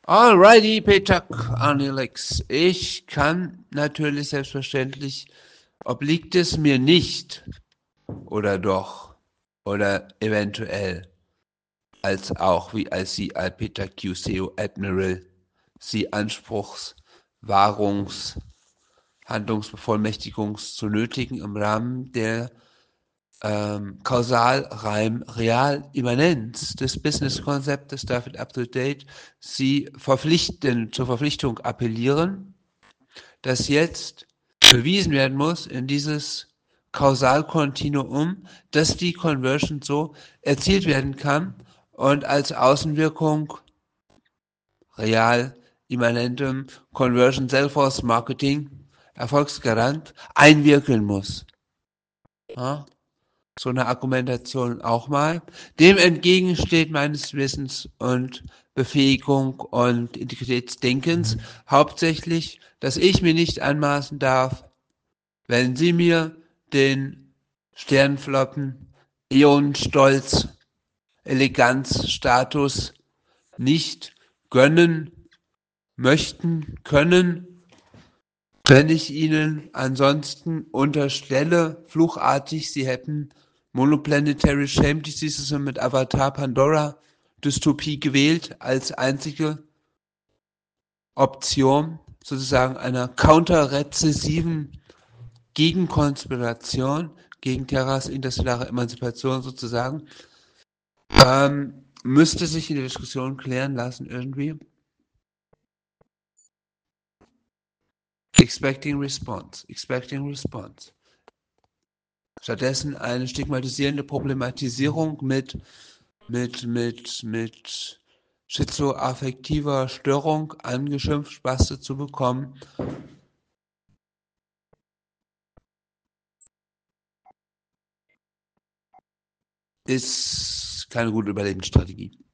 Alrighty, Peter Anilix. Ich kann natürlich selbstverständlich, obliegt es mir nicht, oder doch, oder eventuell, als auch wie als Sie, Peter QCO Admiral, Sie Anspruchs-, Wahrungs-, Handlungsbevollmächtigungs zu nötigen im Rahmen der Kausal-Reim-Real-Immanenz des Business-Konzeptes David Up-to-Date Sie zur Verpflichtung appellieren, dass jetzt bewiesen werden muss in dieses Kausalkontinuum, dass die Conversion so erzielt werden kann und als Außenwirkung real immanentem Conversion Salesforce Marketing Erfolgsgarant einwirken muss. Ja? So eine Argumentation auch mal. Dem entgegen steht meines Wissens und Befähigung und Integritätsdenkens hauptsächlich, dass ich mir nicht anmaßen darf, wenn Sie mir den Sternflotten, Ionenstolz, Eleganzstatus nicht gönnen möchten, können, wenn ich Ihnen ansonsten unterstelle, fluchartig, Sie hätten Monoplanetary Shame Diseases mit Avatar Pandora Dystopie gewählt als einzige Option, sozusagen einer counterrezessiven Gegenkonspiration gegen Terras interstellare Emanzipation sozusagen, müsste sich in der Diskussion klären lassen irgendwie. Expecting response. Stattdessen eine stigmatisierende Problematisierung mit schizoaffektiver Störung angeschimpft, Spaste zu bekommen. Ist keine gute Überlebensstrategie.